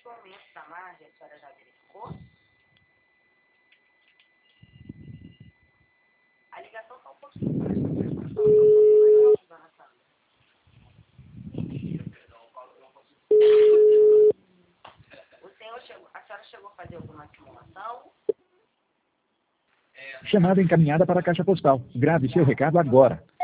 o aumento da margem, a senhora já verificou? A ligação está um pouquinho baixa, a prestação está um pouquinho mais alta, dona Sandra. A senhora chegou a fazer alguma simulação? Chamada encaminhada para a caixa postal. Grave seu recado agora.